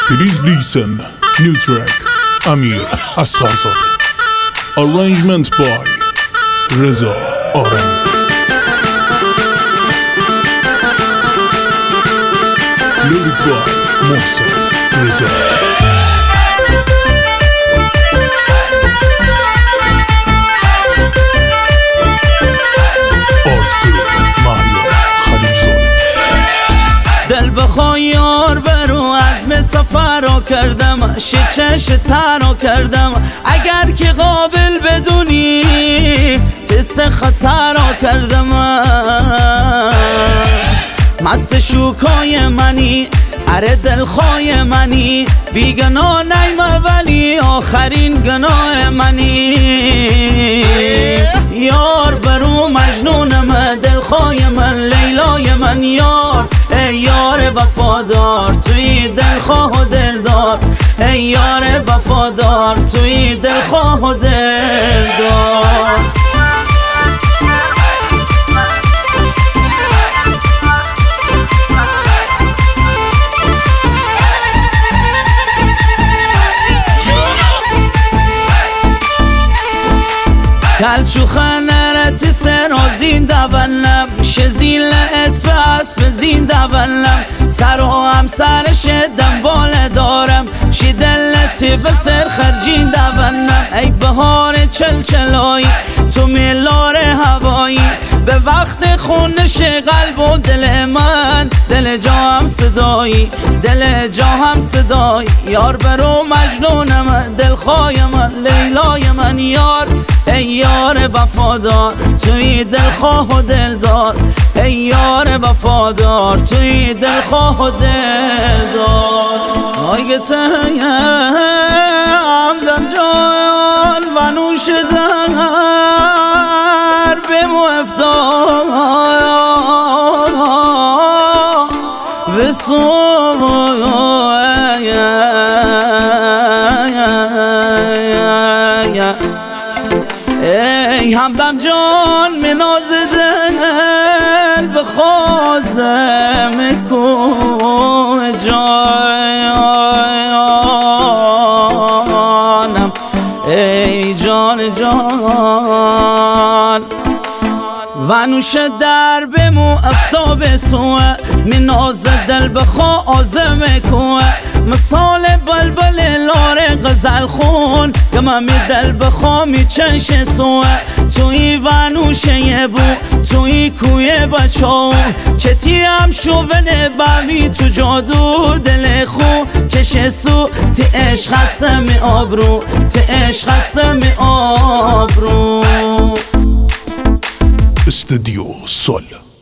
Please listen. New track. Amir Asghazade. Arrangement by Reza Arami. Lyric by Mohsen Reza. دل بخوای یار برو عزم سفر را کردم شکش تنها کردم اگر که قابل بدونی تست خطر را کردم مست شوکای منی اره دلخوای منی بیگناه نیم ولی آخرین گناه منی یار برو مجنونم دلخوای من لیلای من یار ای یار وفادار توی دلخواه و دلدار ای یار وفادار توی دلخواه و دلدار کلچو خنرت سرازین دولم شزیل اسب زین دولم سر و هم سرش دنبال دارم شیدلتی به سر خرجین دولم ای بهار چلچلایی تو میلار هوایی به وقت خونش قلب و دل من دل جا هم صدایی دل جا هم صدایی یار برو مجنونم دلخوای من لیلای من یار ای یار وفادار توی دلخواه و دلدار ای یار وفادار توی دلخواه و دلدار آی تنگ همدم جان و نوش در بمو افتار ای همدم جان مناز دل بخوازم کو جانم ای جان جان و نوش در بمو افتاب سوه مناز دل بخوا آزم کوه مثال بلبل لار غزل خون گمم دل بخوا می چنش سوه توی و نوشه بو توی کوی بچو چتی هم شوونه باوی تو جادو دل خو کش سو تی عشق خسم آبرو تی عشق خسم آبرو Studio Sol.